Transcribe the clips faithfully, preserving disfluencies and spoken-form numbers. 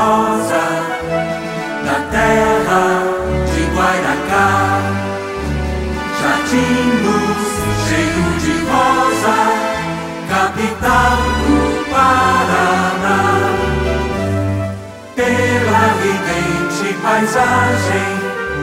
rosa, na terra de Guairacá. Jardim Luz, cheio de rosa, capital do Paraná. Pela ridente paisagem,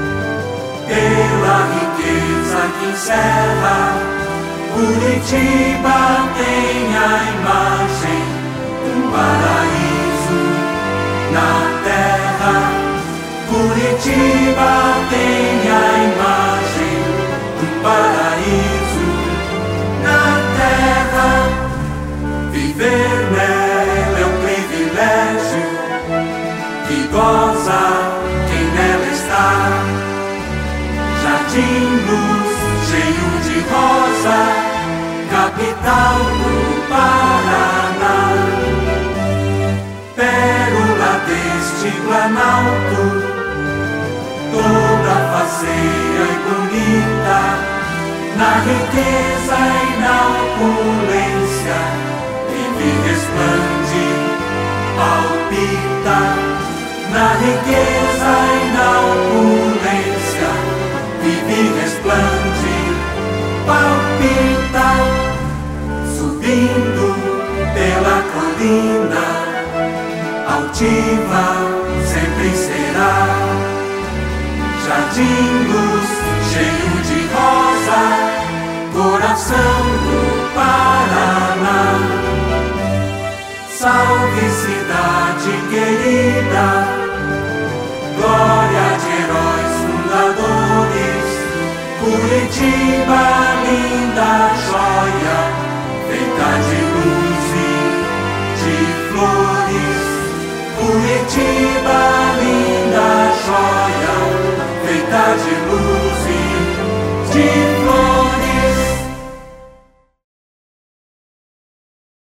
pela riqueza que encerra, Curitiba tem a imagem do paraíso na terra. Curitiba tem a imagem do paraíso na terra. Viver nela é um privilégio que goza quem nela está. Jardim Luz, cheio de rosa, capital do Paraná. Pérola deste planalto, toda faceira e bonita, na riqueza e na opulência, vive resplande, palpita. Na riqueza e na opulência, vive resplande, palpita. Subindo pela colina, altiva sempre será. Jardim Luz, cheio de rosa, coração do Paraná. Salve cidade querida, glória de heróis fundadores. Curitiba, linda joia, feita de luz e de flores. Curitiba, linda joia, feita de luz